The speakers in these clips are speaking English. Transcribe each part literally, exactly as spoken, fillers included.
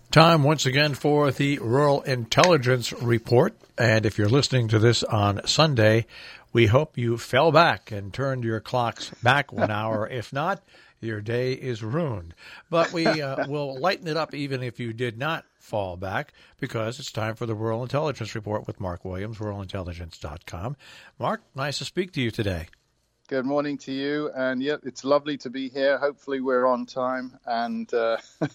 Time once again for the Rural Intelligence Report. And if you're listening to this on Sunday, we hope you fell back and turned your clocks back one hour. If not, your day is ruined. But we uh, will lighten it up even if you did not fall back, because it's time for the Rural Intelligence Report with Mark Williams, rural intelligence dot com. Mark, nice to speak to you today. Good morning to you, and yeah, it's lovely to be here. Hopefully we're on time, and uh,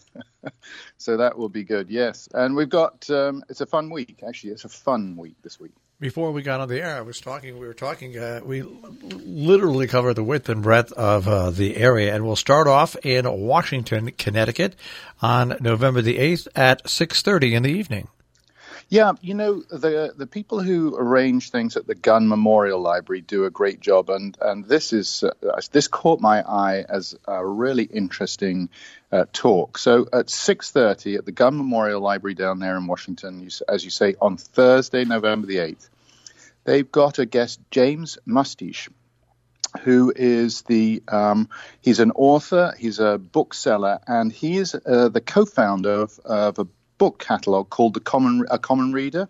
so that will be good, yes. And we've got, um, it's a fun week, actually. It's a fun week this week. Before we got on the air, I was talking, we were talking, uh, we literally cover the width and breadth of uh, the area, and we'll start off in Washington, Connecticut on November the eighth at six thirty in the evening. Yeah, you know, the the people who arrange things at the Gun Memorial Library do a great job, and and this is uh, this caught my eye as a really interesting uh, talk. So at six thirty at the Gun Memorial Library down there in Washington, you, as you say, on Thursday, November the eighth, they've got a guest, James Mustish, who is the um, he's an author, he's a bookseller, and he is uh, the co-founder of, of a book catalog called the Common A Common Reader.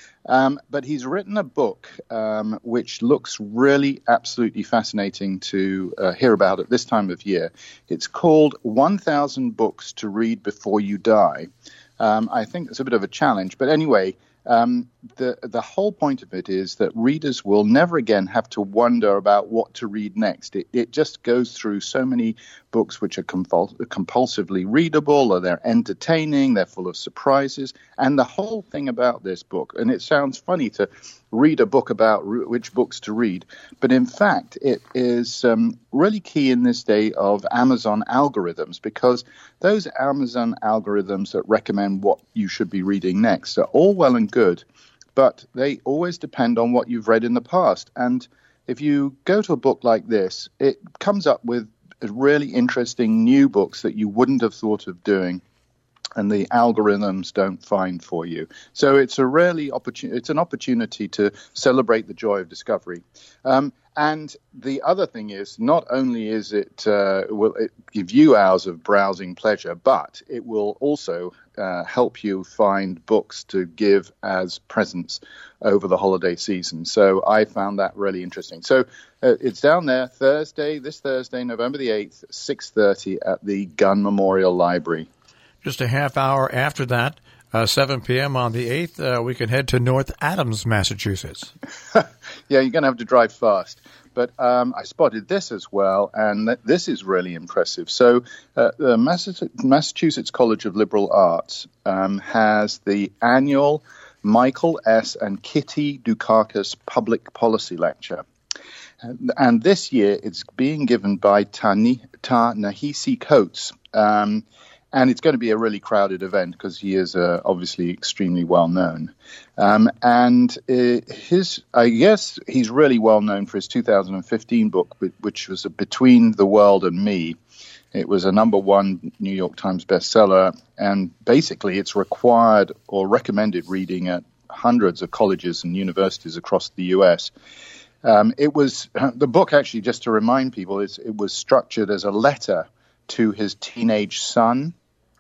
Um, but he's written a book um, which looks really absolutely fascinating to uh, hear about at this time of year. It's called one thousand Books to Read Before You Die. Um, I think it's a bit of a challenge, but anyway, um, the the whole point of it is that readers will never again have to wonder about what to read next. It, it just goes through so many books which are compul- compulsively readable, or they're entertaining, they're full of surprises. And the whole thing about this book, and it sounds funny to read a book about re- which books to read, but in fact it is um, really key in this day of Amazon algorithms, because those Amazon algorithms that recommend what you should be reading next are all well and good, but they always depend on what you've read in the past. And if you go to a book like this, it comes up with really interesting new books that you wouldn't have thought of doing, and the algorithms don't find for you. So it's a really opportun- it's an opportunity to celebrate the joy of discovery. Um, and the other thing is, not only is it uh, will it give you hours of browsing pleasure, but it will also uh, help you find books to give as presents over the holiday season. So I found that really interesting. So uh, it's down there Thursday, this Thursday, November the eighth, six thirty at the Gun Memorial Library. Just a half hour after that, uh, seven p.m. on the eighth, uh, we can head to North Adams, Massachusetts. Yeah, you're going to have to drive fast. But um, I spotted this as well, and th- this is really impressive. So uh, the Massachusetts College of Liberal Arts um, has the annual Michael S. and Kitty Dukakis Public Policy Lecture. And, and this year it's being given by Ta-Ni- Ta-Nehisi Coates. Um And it's going to be a really crowded event because he is uh, obviously extremely well known. Um, and uh, his, I guess he's really well known for his two thousand fifteen book, which was Between the World and Me. It was a number one New York Times bestseller. And basically it's required or recommended reading at hundreds of colleges and universities across the U S. Um, it was the book, actually, just to remind people, is it was structured as a letter to his teenage son,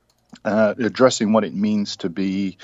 uh, addressing what it means to be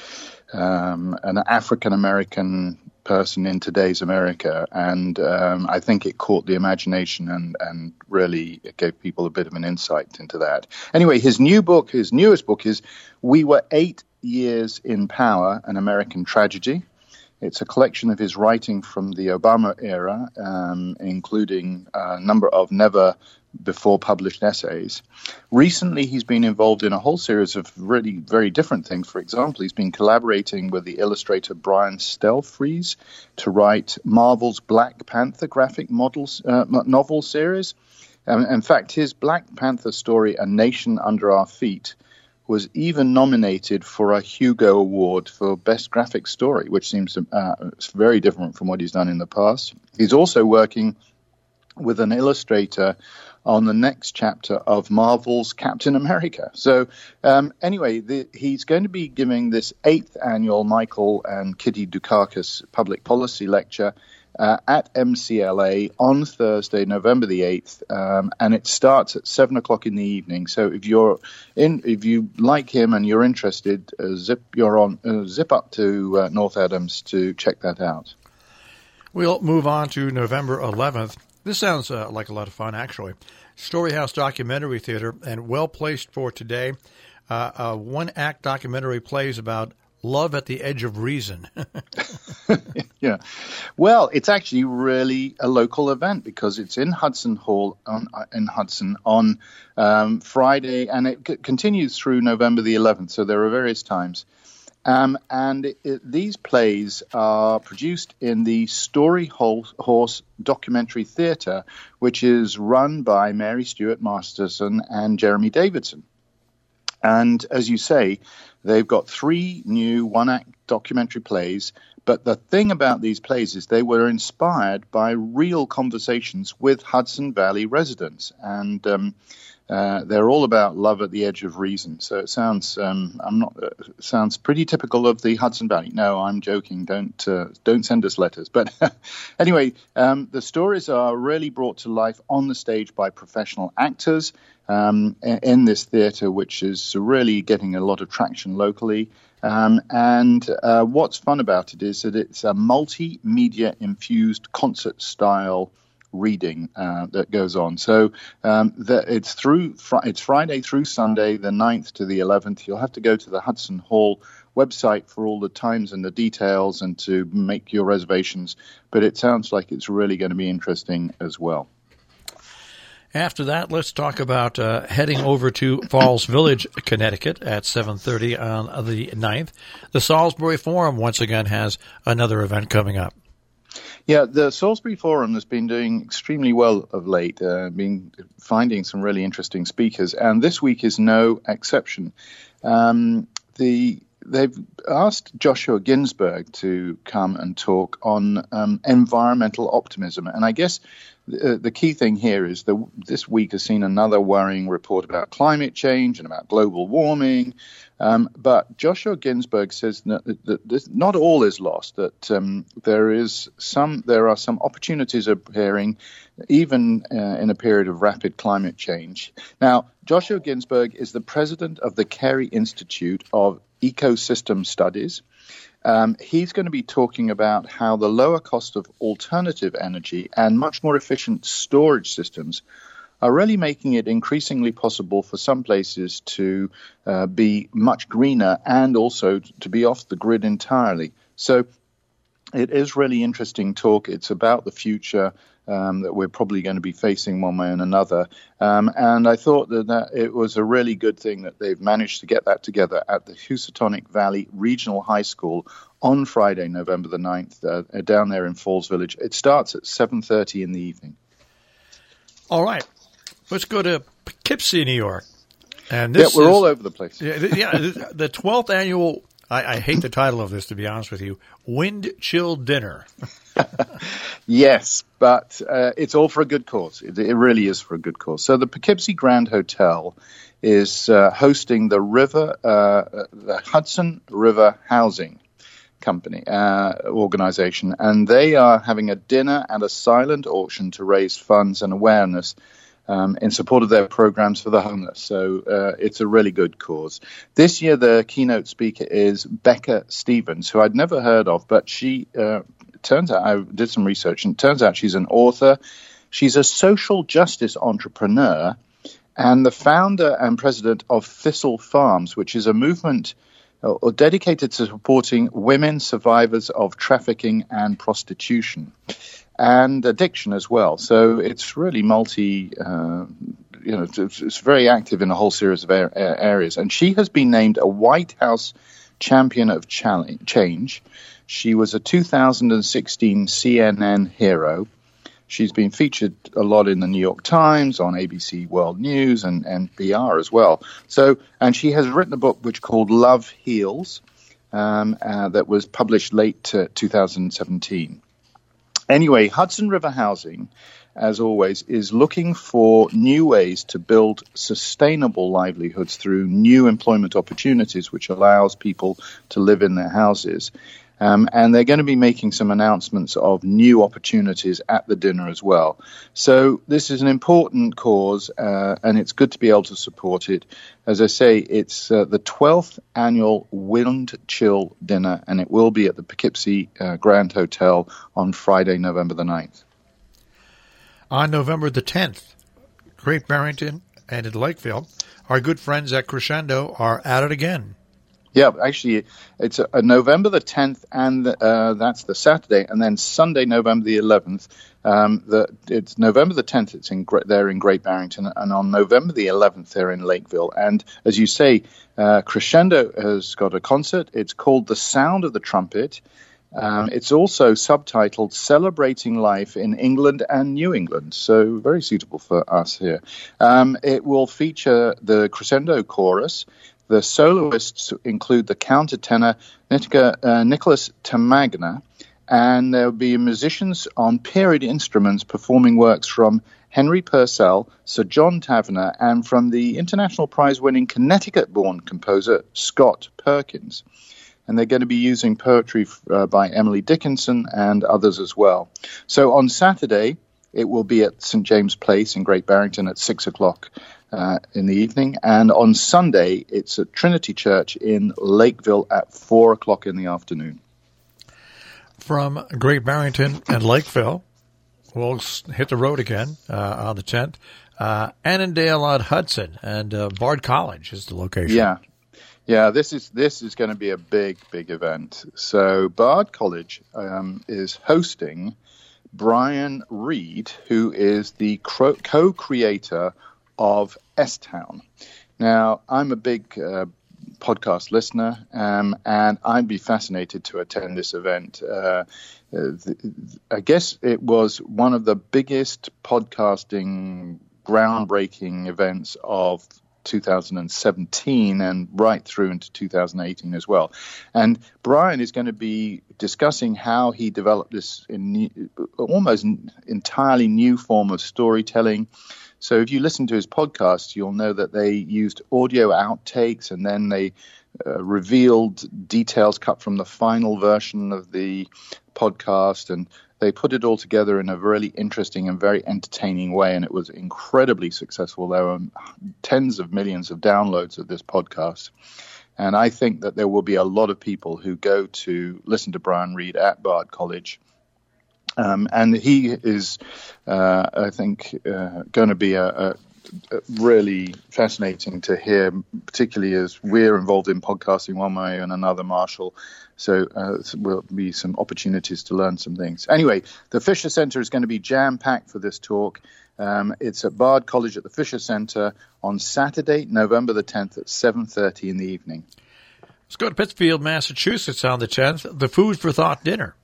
um, an African-American person in today's America. And um, I think it caught the imagination and, and really it gave people a bit of an insight into that. Anyway, his new book, his newest book is We Were Eight Years in Power, An American Tragedy. It's a collection of his writing from the Obama era, um, including a number of never-before-published essays. Recently, he's been involved in a whole series of really very different things. For example, he's been collaborating with the illustrator Brian Stelfreeze to write Marvel's Black Panther graphic models, uh, novel series. Um, in fact, his Black Panther story, A Nation Under Our Feet, was even nominated for a Hugo Award for Best Graphic Story, which seems uh, very different from what he's done in the past. He's also working with an illustrator on the next chapter of Marvel's Captain America. So um, anyway, the, he's going to be giving this eighth annual Michael and Kitty Dukakis Public Policy Lecture, uh, at M C L A on Thursday, November the eighth, um, and it starts at seven o'clock in the evening. So if you're in, if you like him and you're interested, uh, zip you're on uh, zip up to uh, North Adams to check that out. We'll move on to November eleventh. This sounds uh, like a lot of fun, actually. Storyhouse Documentary Theater, and well placed for today. Uh, a one-act documentary plays about love at the edge of reason. Yeah. Well, it's actually really a local event because it's in Hudson Hall on, in Hudson on um, Friday, and it c- continues through November the eleventh, so there are various times. Um, and it, it, these plays are produced in the Story Horse Documentary Theatre, which is run by Mary Stuart Masterson and Jeremy Davidson. And as you say, they've got three new one-act documentary plays. But the thing about these plays is they were inspired by real conversations with Hudson Valley residents. And um, uh, they're all about love at the edge of reason. So it sounds um, I'm not uh, sounds pretty typical of the Hudson Valley. No, I'm joking. Don't uh, don't send us letters. But anyway, um, the stories are really brought to life on the stage by professional actors um, in this theatre, which is really getting a lot of traction locally. Um, and uh, what's fun about it is that it's a multimedia infused concert style reading uh, that goes on. So um, the, it's through fr- it's Friday through Sunday, the ninth to the eleventh. You'll have to go to the Hudson Hall website for all the times and the details and to make your reservations. But it sounds like it's really going to be interesting as well. After that, let's talk about uh, heading over to Falls Village, Connecticut at seven thirty on the ninth. The Salisbury Forum once again has another event coming up. Yeah, the Salisbury Forum has been doing extremely well of late, uh, been finding some really interesting speakers, and this week is no exception. Um, the They've asked Joshua Ginsberg to come and talk on um, environmental optimism, and I guess the, the key thing here is that this week has seen another worrying report about climate change and about global warming. Um, but Joshua Ginsberg says that, that, that not all is lost. That um, there is some, there are some opportunities appearing, even uh, in a period of rapid climate change. Now, Joshua Ginsberg is the president of the Carey Institute of Ecosystem Studies. Um, he's going to be talking about how the lower cost of alternative energy and much more efficient storage systems are really making it increasingly possible for some places to uh, be much greener and also to be off the grid entirely. So it is really interesting talk. It's about the future um, that we're probably going to be facing one way and another. Um, and I thought that, that it was a really good thing that they've managed to get that together at the Housatonic Valley Regional High School on Friday, November the ninth, uh, down there in Falls Village. It starts at seven thirty in the evening. All right. Let's go to Poughkeepsie, New York. And this yeah, we're is, all over the place. Yeah, the twelfth annual, I, I hate the title of this, to be honest with you, Wind Chill Dinner. Yes, but uh, it's all for a good cause. It, it really is for a good cause. So the Poughkeepsie Grand Hotel is uh, hosting the river, uh, the Hudson River Housing Company uh, organization, and they are having a dinner and a silent auction to raise funds and awareness Um, in support of their programs for the homeless. So uh, it's a really good cause. This year, the keynote speaker is Becca Stevens, who I'd never heard of, but she uh, turns out, I did some research, and it turns out she's an author. She's a social justice entrepreneur and the founder and president of Thistle Farms, which is a movement uh, dedicated to supporting women survivors of trafficking and prostitution and addiction as well. So it's really multi, uh, you know, it's, it's very active in a whole series of er- areas. And she has been named a White House Champion of Change. She was a two thousand sixteen C N N hero. She's been featured a lot in the New York Times, on A B C World News, and, and N P R as well. So, and she has written a book which called Love Heals, um, uh, that was published late uh, two thousand seventeen. Anyway, Hudson River Housing, as always, is looking for new ways to build sustainable livelihoods through new employment opportunities, which allows people to live in their houses. Um, and they're going to be making some announcements of new opportunities at the dinner as well. So this is an important cause, uh, and it's good to be able to support it. As I say, it's uh, the twelfth annual Wind Chill Dinner, and it will be at the Poughkeepsie uh, Grand Hotel on Friday, November the ninth. On November the tenth, Great Barrington and in Lakeville, our good friends at Crescendo are at it again. Yeah, actually, it's a, a November the tenth, and uh, that's the Saturday, and then Sunday, November the eleventh. Um, the, it's November the tenth. It's in they're in Great Barrington, and on November the eleventh, they're in Lakeville. And as you say, uh, Crescendo has got a concert. It's called "The Sound of the Trumpet." Um, it's also subtitled "Celebrating Life in England and New England," so very suitable for us here. Um, it will feature the Crescendo Chorus. The soloists include the countertenor Nitka, uh, Nicholas Tamagna, and there will be musicians on period instruments performing works from Henry Purcell, Sir John Tavener, and from the international prize-winning Connecticut-born composer Scott Perkins. And they're going to be using poetry uh, by Emily Dickinson and others as well. So on Saturday, it will be at Saint James Place in Great Barrington at six o'clock uh, in the evening. And on Sunday, it's at Trinity Church in Lakeville at four o'clock in the afternoon. From Great Barrington and Lakeville, we'll hit the road again uh, on the tenth. Uh, Annandale on Hudson, and uh, Bard College is the location. Yeah. Yeah, this is this is going to be a big, big event. So Bard College um, is hosting Brian Reed, who is the cro- co-creator of S-Town. Now, I'm a big uh, podcast listener, um, and I'd be fascinated to attend this event. Uh, th- I guess it was one of the biggest podcasting groundbreaking events of two thousand seventeen and right through into two thousand eighteen as well. And Brian is going to be discussing how he developed this in new, almost entirely new form of storytelling. So if you listen to his podcast, you'll know that they used audio outtakes, and then they uh, revealed details cut from the final version of the podcast, and they put it all together in a really interesting and very entertaining way, and it was incredibly successful. There were tens of millions of downloads of this podcast, and I think that there will be a lot of people who go to listen to Brian Reed at Bard College. Um, and he is, uh, I think, uh, going to be a, a, a really fascinating to hear, particularly as we're involved in podcasting one way and another, Marshall. So uh, there will be some opportunities to learn some things. Anyway, the Fisher Center is going to be jam-packed for this talk. Um, it's at Bard College at the Fisher Center on Saturday, November the tenth at seven thirty in the evening. Let's go to Pittsfield, Massachusetts on the tenth, the Food for Thought Dinner.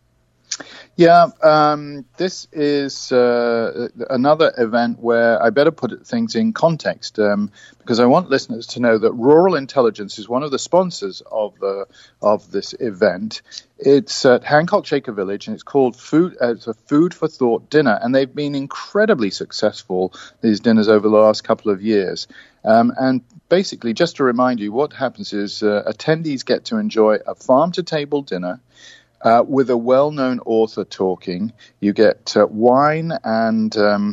Yeah, um, this is uh, another event where I better put things in context um, because I want listeners to know that Rural Intelligence is one of the sponsors of the of this event. It's at Hancock Shaker Village, and it's called Food. Uh, it's a Food for Thought Dinner, and they've been incredibly successful, these dinners, over the last couple of years. Um, and basically, just to remind you, what happens is uh, attendees get to enjoy a farm-to-table dinner Uh, with a well-known author talking. You get uh, wine and um,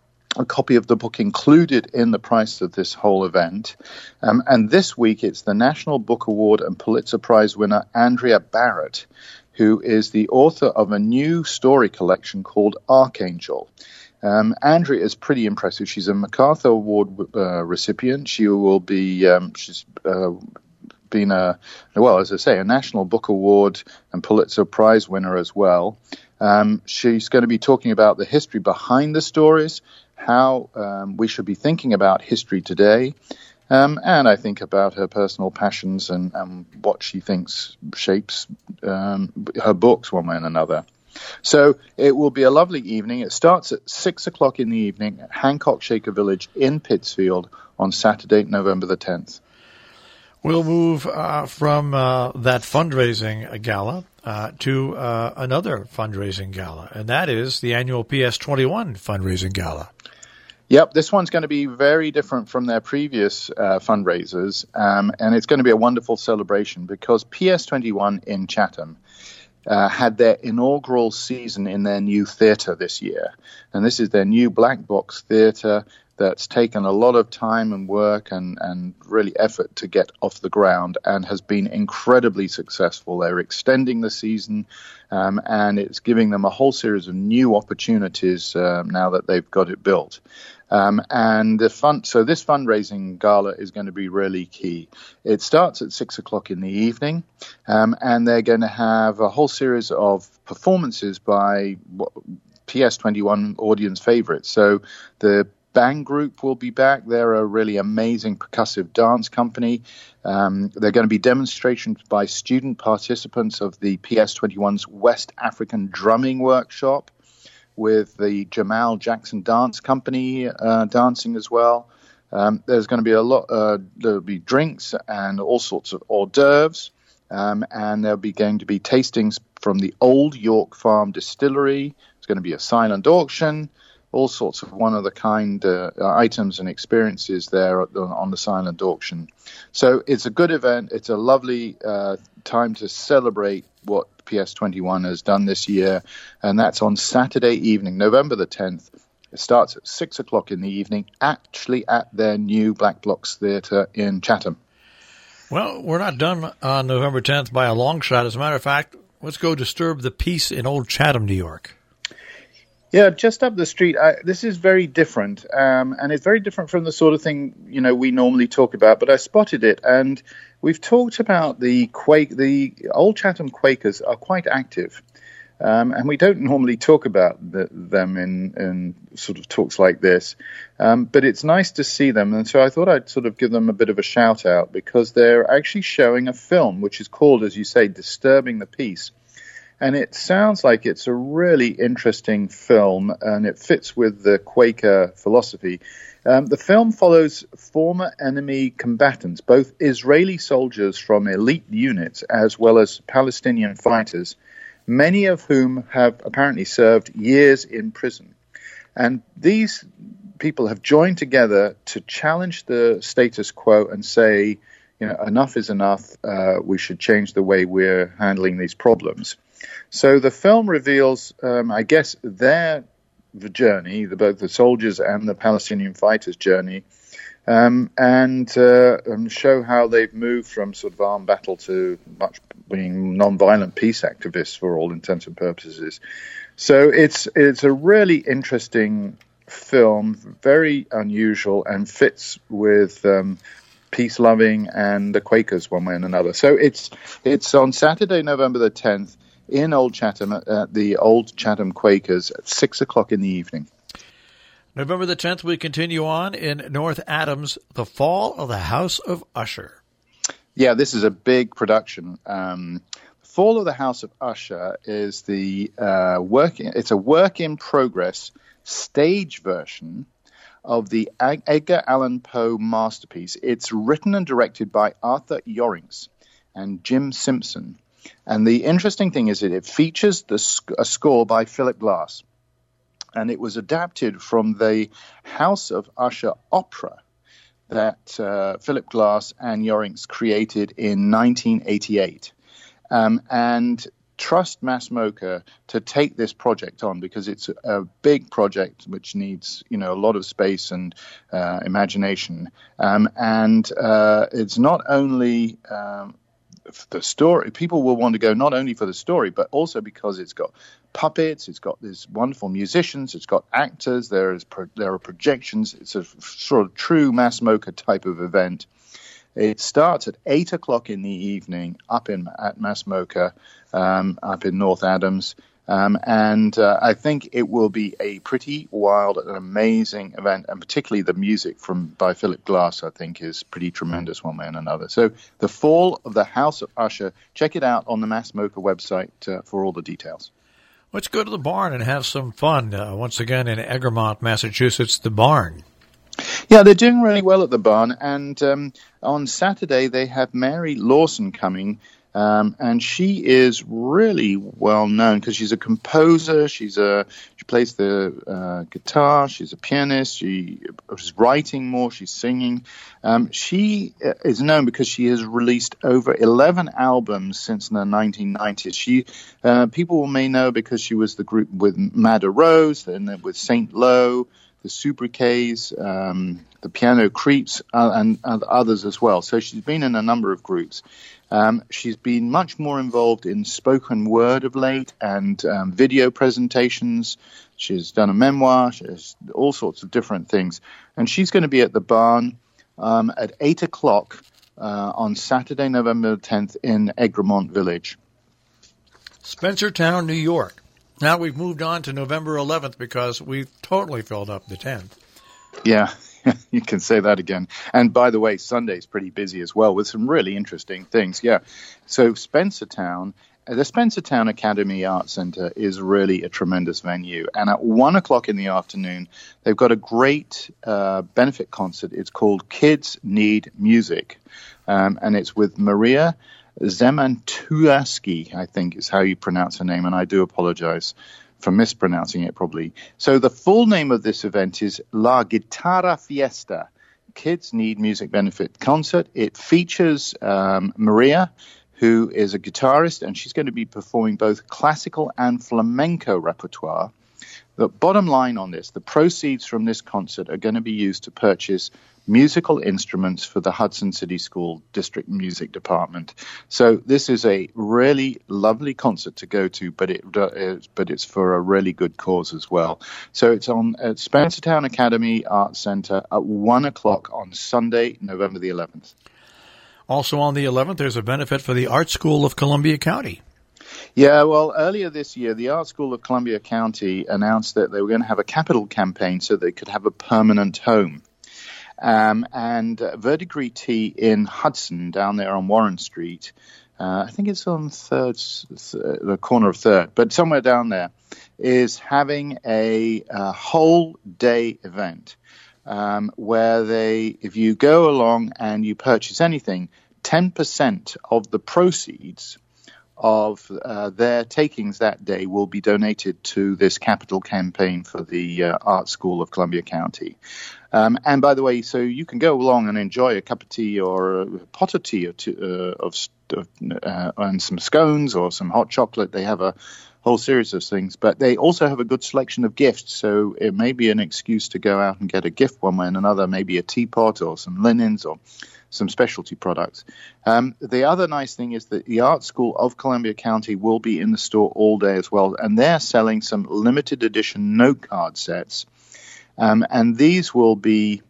a copy of the book included in the price of this whole event. Um, and this week it's the National Book Award and Pulitzer Prize winner Andrea Barrett, who is the author of a new story collection called Archangel. Um, Andrea is pretty impressive. She's a MacArthur Award uh, recipient. She will be, um, she's uh, been a, well, as I say, a National Book Award and Pulitzer Prize winner as well. Um, she's going to be talking about the history behind the stories, how um, we should be thinking about history today, um, and I think about her personal passions and, and what she thinks shapes um, her books one way and another. So it will be a lovely evening. It starts at six o'clock in the evening at Hancock Shaker Village in Pittsfield on Saturday, November the tenth. We'll move uh, from uh, that fundraising gala uh, to uh, another fundraising gala, and that is the annual P S twenty-one fundraising gala. Yep, this one's going to be very different from their previous uh, fundraisers, um, and it's going to be a wonderful celebration because P S twenty-one in Chatham uh, had their inaugural season in their new theater this year. And this is their new black box theater that's taken a lot of time and work and, and really effort to get off the ground and has been incredibly successful. They're extending the season, um, and it's giving them a whole series of new opportunities uh, now that they've got it built. Um, and the fund, so this fundraising gala is going to be really key. It starts at six o'clock in the evening, um, and they're going to have a whole series of performances by P S twenty-one audience favorites. So the Bang Group will be back. They're a really amazing percussive dance company. Um, they're going to be demonstrations by student participants of the P S twenty-one's West African Drumming Workshop, with the Jamal Jackson Dance Company uh, dancing as well. Um, there's going to be a lot. Uh, there'll be drinks and all sorts of hors d'oeuvres, um, and there'll be going to be tastings from the Old York Farm Distillery. There's going to be a silent auction. All sorts of one-of-the-kind uh, items and experiences there on the silent auction. So it's a good event. It's a lovely uh, time to celebrate what P S twenty-one has done this year, and that's on Saturday evening, November the tenth. It starts at six o'clock in the evening, actually at their new Black Box Theatre in Chatham. Well, we're not done on November tenth by a long shot. As a matter of fact, let's go disturb the peace in Old Chatham, New York. Yeah, just up the street. I, this is very different, um, and it's very different from the sort of thing you know we normally talk about. But I spotted it, and we've talked about the Quake. The Old Chatham Quakers are quite active, um, and we don't normally talk about the, them in, in sort of talks like this. Um, but it's nice to see them, and so I thought I'd sort of give them a bit of a shout out because they're actually showing a film which is called, as you say, "Disturbing the Peace." And it sounds like it's a really interesting film, and it fits with the Quaker philosophy. Um, the film follows former enemy combatants, both Israeli soldiers from elite units as well as Palestinian fighters, many of whom have apparently served years in prison. And these people have joined together to challenge the status quo and say, you know, enough is enough. Uh, we should change the way we're handling these problems. So the film reveals, um, I guess, their the journey, the, both the soldiers and the Palestinian fighters' journey, um, and, uh, and show how they've moved from sort of armed battle to much being non-violent peace activists for all intents and purposes. So it's it's a really interesting film, very unusual, and fits with um, peace-loving and the Quakers one way and another. So it's it's on Saturday, November the tenth. In Old Chatham, at the Old Chatham Quakers at six o'clock in the evening. November the tenth, we continue on in North Adams, The Fall of the House of Usher. Yeah, this is a big production. Um, Fall of the House of Usher is the uh, work. It's a work in progress stage version of the Edgar Allan Poe masterpiece. It's written and directed by Arthur Yorings and Jim Simpson. And the interesting thing is that it features the sc- a score by Philip Glass. And it was adapted from the House of Usher opera that uh, Philip Glass and Yorings created in nineteen eighty-eight. Um, and trust MassMocha to take this project on because it's a big project which needs, you know, a lot of space and uh, imagination. Um, and uh, it's not only... Um, the story, people will want to go not only for the story, but also because it's got puppets, it's got these wonderful musicians, it's got actors, there is pro- there are projections. It's a sort of true MassMocha type of event. It starts at eight o'clock in the evening up in at MassMocha, um, up in North Adams. Um, and uh, I think it will be a pretty wild and amazing event, and particularly the music from by Philip Glass, I think, is pretty tremendous one way and another. So The Fall of the House of Usher, check it out on the MassMocha website uh, for all the details. Let's go to the barn and have some fun. Uh, once again in Egremont, Massachusetts, the barn. Yeah, they're doing really well at the barn, and um, on Saturday they have Mary Lawson coming. Um, and she is really well known because she's a composer. She's a she plays the uh, guitar. She's a pianist. She is writing more. She's singing. Um, she is known because she has released over eleven albums since the nineteen nineties. She uh, people may know because she was the group with Madder Rose and with Saint Lowe, the Sobriquets, um, the Piano Creeps, uh, and, and others as well. So she's been in a number of groups. Um, she's been much more involved in spoken word of late and um, video presentations. She's done a memoir. She's all sorts of different things. And she's going to be at the Barn um, at eight o'clock uh, on Saturday, November tenth in Egremont Village. Spencertown, New York. Now we've moved on to November eleventh because we've totally filled up the tenth. Yeah. You can say that again. And by the way, Sunday's pretty busy as well with some really interesting things. Yeah. So Spencertown, the Spencertown Academy Arts Center is really a tremendous venue. And at one o'clock in the afternoon, they've got a great uh, benefit concert. It's called Kids Need Music. Um, and it's with Maria Zemantuaski, I think is how you pronounce her name. And I do apologize for mispronouncing it probably. So the full name of this event is La Guitarra Fiesta, Kids Need Music Benefit Concert. It features um, Maria, who is a guitarist, and she's going to be performing both classical and flamenco repertoire. The bottom line on this, the proceeds from this concert are going to be used to purchase musical instruments for the Hudson City School District Music Department. So this is a really lovely concert to go to, but it uh, but it's for a really good cause as well. So it's on at Spencertown Academy Arts Center at one o'clock on Sunday, November the eleventh. Also on the eleventh, there's a benefit for the Art School of Columbia County. Yeah, well, earlier this year, the Art School of Columbia County announced that they were going to have a capital campaign so they could have a permanent home. Um, and uh, Verdigris Tea in Hudson, down there on Warren Street, uh, I think it's on third, th- the corner of Third, but somewhere down there, is having a, a whole day event um, where they, if you go along and you purchase anything, ten percent of the proceeds of uh, their takings that day will be donated to this capital campaign for the uh, Art School of Columbia County. Um, and by the way, so you can go along and enjoy a cup of tea or a pot of tea or two, uh, of uh, and some scones or some hot chocolate. They have a whole series of things, but they also have a good selection of gifts. So it may be an excuse to go out and get a gift one way and another, maybe a teapot or some linens or some specialty products. Um, the other nice thing is that the Art School of Columbia County will be in the store all day as well, and they're selling some limited edition note card sets. Um, and these will be,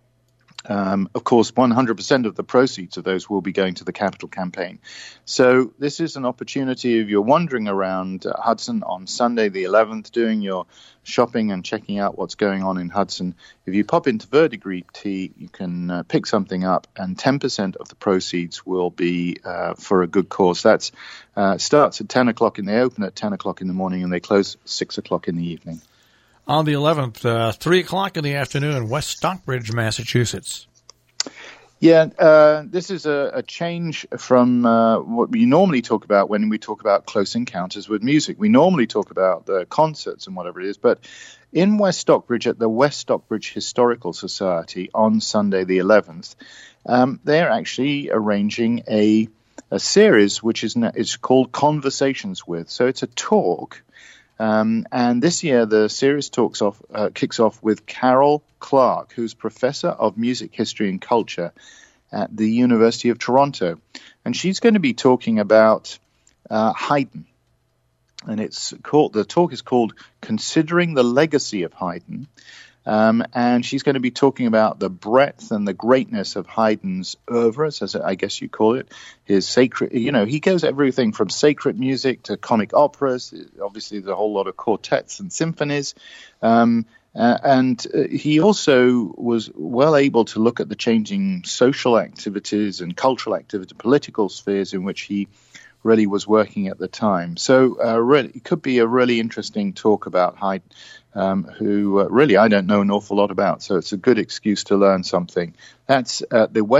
um, of course, one hundred percent of the proceeds of those will be going to the capital campaign. So this is an opportunity if you're wandering around uh, Hudson on Sunday the eleventh, doing your shopping and checking out what's going on in Hudson. If you pop into Verdigris Tea, you can uh, pick something up, and ten percent of the proceeds will be uh, for a good cause. That uh, starts at ten o'clock, and they open at ten o'clock in the morning, and they close at six o'clock in the evening. On the eleventh, uh, three o'clock in the afternoon in West Stockbridge, Massachusetts. Yeah, uh, this is a, a change from uh, what we normally talk about when we talk about close encounters with music. We normally talk about the concerts and whatever it is, but in West Stockbridge at the West Stockbridge Historical Society on Sunday the eleventh, um, they're actually arranging a a series which is is called Conversations With. So it's a talk. Um, and this year, the series talks off, uh, kicks off with Carol Clark, who's professor of music history and culture at the University of Toronto. And she's going to be talking about uh, Haydn. And it's called, the talk is called Considering the Legacy of Haydn. Um, and she's going to be talking about the breadth and the greatness of Haydn's oeuvre, as I guess you call it. His sacred, you know, he goes everything from sacred music to comic operas. Obviously, there's a whole lot of quartets and symphonies. Um, uh, and uh, he also was well able to look at the changing social activities and cultural activity, political spheres in which he really was working at the time. So uh, really, it could be a really interesting talk about Haydn. Um, who uh, really I don't know an awful lot about, so it's a good excuse to learn something. That's at the West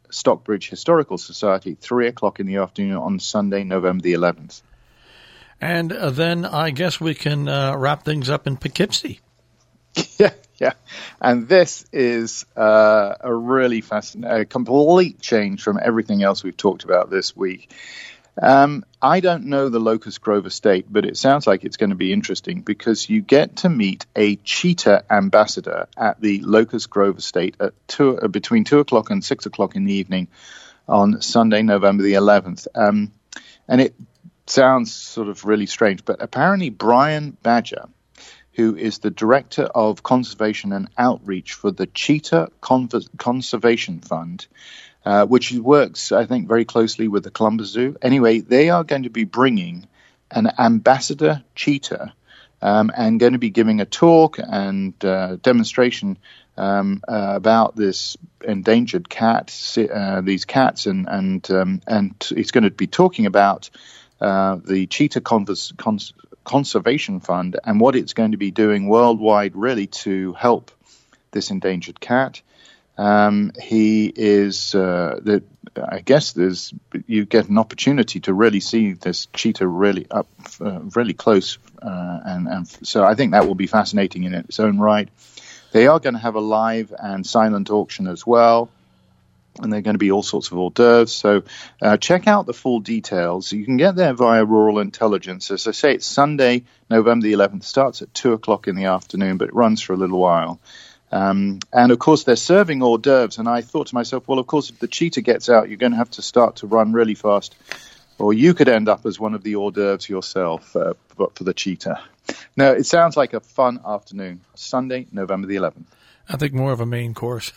Stockbridge Historical Society, three o'clock in the afternoon on Sunday, November the eleventh. And uh, then I guess we can uh, wrap things up in Poughkeepsie. Yeah, yeah. And this is uh, a really fascinating, a complete change from everything else we've talked about this week. Um, I don't know the Locust Grove estate, but it sounds like it's going to be interesting because you get to meet a cheetah ambassador at the Locust Grove estate at two, uh, between two o'clock and six o'clock in the evening on Sunday, November the eleventh. Um, and it sounds sort of really strange, but apparently Brian Badger, who is the Director of Conservation and Outreach for the Cheetah Conver- Conservation Fund, uh, which works, I think, very closely with the Columbus Zoo. Anyway, they are going to be bringing an ambassador cheetah um, and going to be giving a talk and uh, demonstration um, uh, about this endangered cat, uh, these cats, and and um, and he's going to be talking about uh, the Cheetah Convers- Cons- Conservation Fund and what it's going to be doing worldwide, really, to help this endangered cat. Um, he is, uh, the, I guess, there's you get an opportunity to really see this cheetah really up, uh, really close, uh, and and so I think that will be fascinating in its own right. They are going to have a live and silent auction as well, and there are going to be all sorts of hors d'oeuvres. So uh, check out the full details. You can get there via Rural Intelligence. As I say, it's Sunday, November the eleventh. Starts at two o'clock in the afternoon, but it runs for a little while. Um, and, of course, they're serving hors d'oeuvres. And I thought to myself, well, of course, if the cheetah gets out, you're going to have to start to run really fast. Or you could end up as one of the hors d'oeuvres yourself, uh, but for the cheetah. No, it sounds like a fun afternoon. Sunday, November the eleventh. I think more of a main course.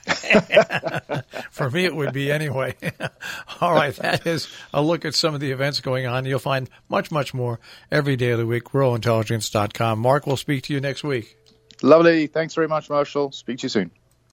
For me, it would be anyway. All right, that is a look at some of the events going on. You'll find much, much more every day of the week, rural intelligence dot com. Mark, we'll speak to you next week. Lovely. Thanks very much, Marshall. Speak to you soon.